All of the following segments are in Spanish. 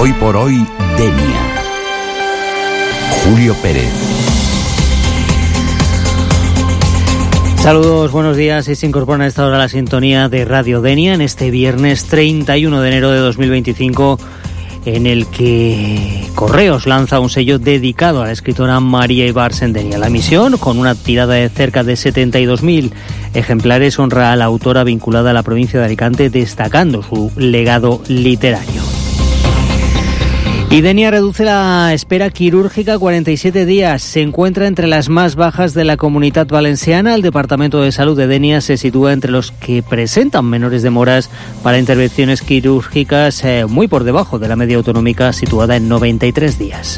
Hoy por hoy, Denia. Julio Pérez. Saludos, buenos días. Se incorporan a esta hora a la sintonía de Radio Denia en este viernes 31 de enero de 2025, en el que Correos lanza un sello dedicado a la escritora María Ibars en Denia. La emisión, con una tirada de cerca de 72.000 ejemplares, honra a la autora vinculada a la provincia de Alicante, destacando su legado literario. Y Denia reduce la espera quirúrgica a 47 días. Se encuentra entre las más bajas de la Comunitat Valenciana. El Departamento de Salud de Denia se sitúa entre los que presentan menores demoras para intervenciones quirúrgicas, muy por debajo de la media autonómica, situada en 93 días.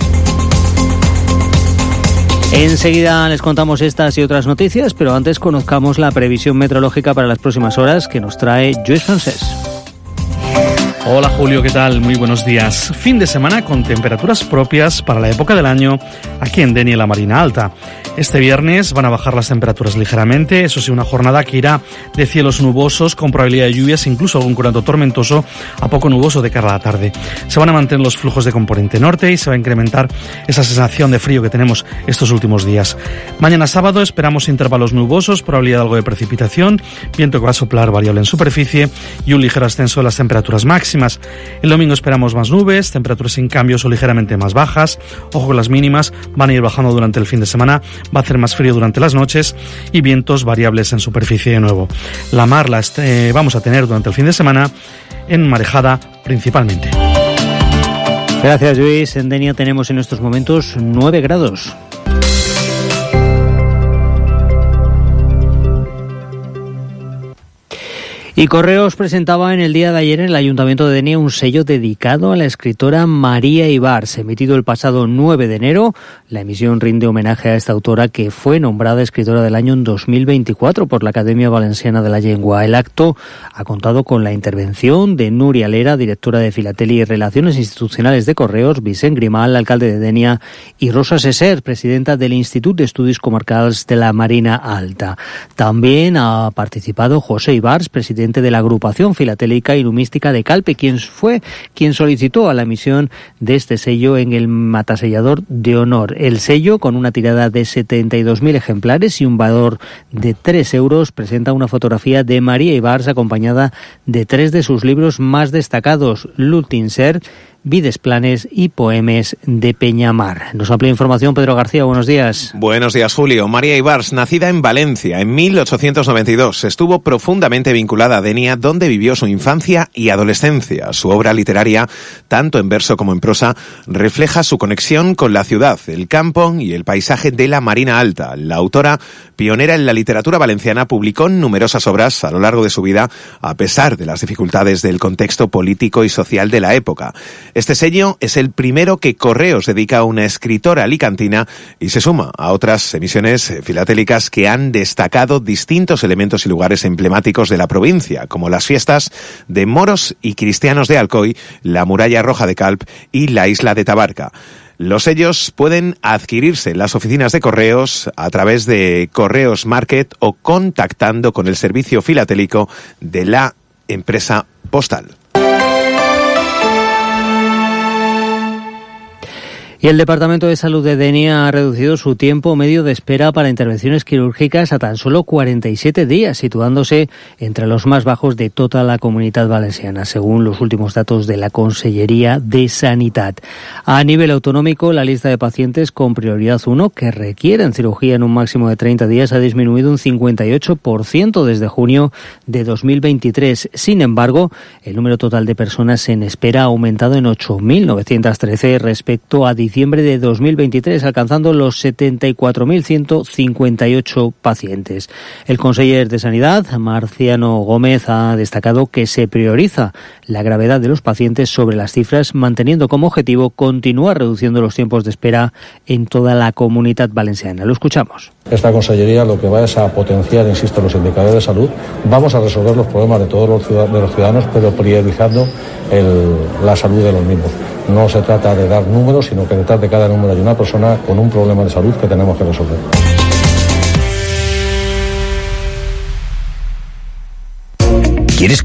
Enseguida les contamos estas y otras noticias, pero antes conozcamos la previsión meteorológica para las próximas horas que nos trae Lluís Francés. Hola Julio, ¿qué tal? Muy buenos días. Fin de semana con temperaturas propias para la época del año aquí en Denia y la Marina Alta. Este viernes van a bajar las temperaturas ligeramente, eso sí, una jornada que irá de cielos nubosos con probabilidad de lluvias, incluso algún curado tormentoso a poco nuboso de cara a la tarde. Se van a mantener los flujos de componente norte y se va a incrementar esa sensación de frío que tenemos estos últimos días. Mañana sábado esperamos intervalos nubosos, probabilidad de algo de precipitación, viento que va a soplar variable en superficie y un ligero ascenso de las temperaturas máximas. El domingo esperamos más nubes, temperaturas sin cambios o ligeramente más bajas. Ojo con las mínimas, van a ir bajando durante el fin de semana. Va a hacer más frío durante las noches y vientos variables en superficie de nuevo. La mar vamos a tener durante el fin de semana en marejada principalmente. Gracias, Luis. En Denia tenemos en estos momentos 9 grados. Y Correos presentaba en el día de ayer en el Ayuntamiento de Denia un sello dedicado a la escritora María Ibars. Emitido el pasado 9 de enero, la emisión rinde homenaje a esta autora que fue nombrada escritora del año en 2024 por la Academia Valenciana de la Llengua. El acto ha contado con la intervención de Núria Lera, directora de Filatelia y Relaciones Institucionales de Correos, Vicent Grimal, alcalde de Denia, y Rosa Seser, presidenta del Institut d'Estudis Comarcals de la Marina Alta. También ha participado José Ibars, presidente de la agrupación filatélica y numística de Calpe, quien solicitó a la emisión de este sello en el matasellador de honor. El sello, con una tirada de 72.000 ejemplares y un valor de 3 euros, presenta una fotografía de María Ibars acompañada de 3 de sus libros más destacados: L'últim ser, Vides planes y Poemes de Peñamar. Nos amplía información Pedro García, buenos días. Buenos días, Julio. María Ibars, nacida en Valencia en 1892, estuvo profundamente vinculada a Denia, donde vivió su infancia y adolescencia. Su obra literaria, tanto en verso como en prosa, refleja su conexión con la ciudad, el campo y el paisaje de la Marina Alta. La autora, pionera en la literatura valenciana, publicó numerosas obras a lo largo de su vida, a pesar de las dificultades del contexto político y social de la época. Este sello es el primero que Correos dedica a una escritora alicantina y se suma a otras emisiones filatélicas que han destacado distintos elementos y lugares emblemáticos de la provincia, como las fiestas de moros y cristianos de Alcoy, la muralla roja de Calp y la isla de Tabarca. Los sellos pueden adquirirse en las oficinas de Correos a través de Correos Market o contactando con el servicio filatélico de la empresa postal. Y el Departamento de Salud de Denia ha reducido su tiempo medio de espera para intervenciones quirúrgicas a tan solo 47 días, situándose entre los más bajos de toda la Comunitat Valenciana, según los últimos datos de la Consellería de Sanidad. A nivel autonómico, la lista de pacientes con prioridad 1 que requieren cirugía en un máximo de 30 días ha disminuido un 58% desde junio de 2023. Sin embargo, el número total de personas en espera ha aumentado en 8.913 respecto a diciembre de 2023, alcanzando los 74.158 pacientes. El conseller de Sanidad, Marciano Gómez, ha destacado que se prioriza la gravedad de los pacientes sobre las cifras, manteniendo como objetivo continuar reduciendo los tiempos de espera en toda la Comunitat Valenciana. Lo escuchamos. Esta consellería lo que va es a potenciar, insisto, los indicadores de salud. Vamos a resolver los problemas de todos los ciudadanos, pero priorizando la salud de los mismos. No se trata de dar números, sino que detrás de cada número hay una persona con un problema de salud que tenemos que resolver. ¿Quieres